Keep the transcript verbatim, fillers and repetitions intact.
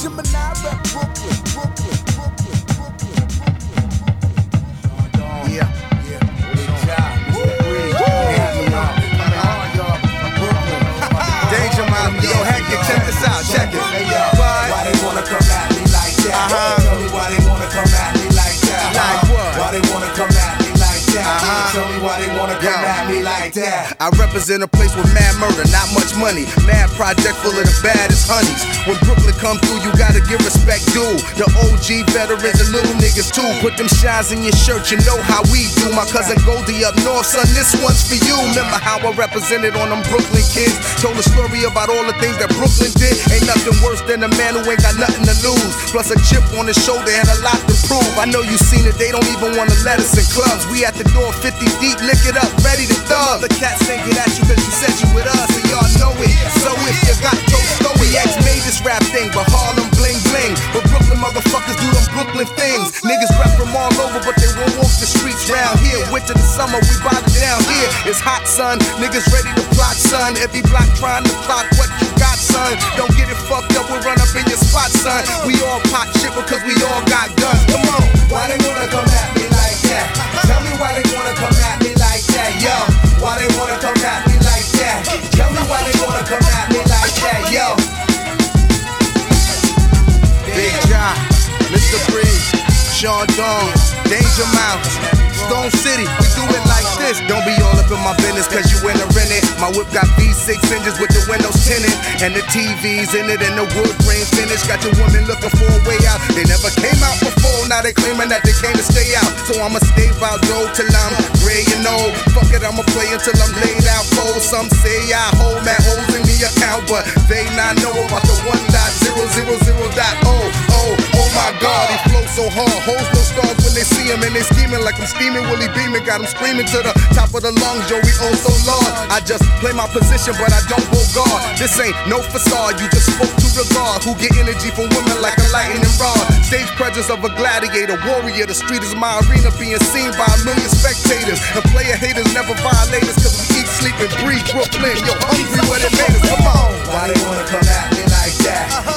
Gemini rep Brooklyn, Brooklyn, Brooklyn, Brooklyn, Brooklyn. Yeah, yeah. Good job, Mister Breeze. Danger Mouse, yo, Hector, check this out, check it. Why they wanna come at me like that? Uh-huh. Tell me why they wanna come at me like that? Like what? Why they wanna come at me like that? Uh-huh. Tell me why they wanna come Yo. at me like that? I represent a place with mad murder, not much money. Mad project full of the baddest honeys. When Brooklyn come through, you gotta give respect due. The O G veterans and little niggas too. Put them shines in your shirt, you know how we do. My cousin Goldie up north, son, this one's for you. Remember how I represented on them Brooklyn kids? Told a story about all the things that Brooklyn did. Ain't nothing worse than a man who ain't got nothing to lose. Plus a chip on his shoulder and a lot to prove. I know you seen it, they don't even wanna let us in clubs. We at the door fifty deep, lick it up, ready to thug. The cats ain't get at you cause you said you with us, and y'all know it. So if you got those story, X made this rap thing, but Harlem bling bling. But Brooklyn motherfuckers do them Brooklyn things. Niggas rap from all over, but they won't walk the streets round here. Winter to summer, we bought it down here. It's hot, son. Niggas ready to plot, son. Every block trying to plot what you got, son. Don't get it fucked up, we'll run up in your spot, son. We all pop shit because we all got guns. Come on. Why they wanna come at me like that? Tell me why they wanna come at me like that, yo. Why they wanna come at me like that? Tell me why they wanna come at me like that, yo. Big Job, Mister Breeze, Sean Dawn, Danger Mouse, Stone City, we do it like this. Don't be all up in my business cause you in a rent it. My whip got V six engines with the windows tinted, and the T V's in it and the wood grain finish. Got your woman looking for a way out. They never came out before, now they claiming that they came to stay out. So I'ma stay out though till I'm gray and old. Fuck it, I'ma play until I'm laid out cold. Some say I hold mad holes in the account, but they not know about the one dot zero zero zero dot oh oh oh my God, he flows so hard. Hoes no stars when they see him, and they scheming like I'm steaming Willie Beeman. Got him screaming to the top of the lungs, yo, we oh so large. I just play my position, but I don't go guard. This ain't no facade, you just spoke to regard. Who get energy from women like a lightning rod. Stage presence of a gladiator, warrior. The street is my arena, being seen by a million spectators. And player haters never violate us, cause we eat, sleep, and breathe Brooklyn. Yo, hungry what it made us, come on. Why they wanna come at me like that?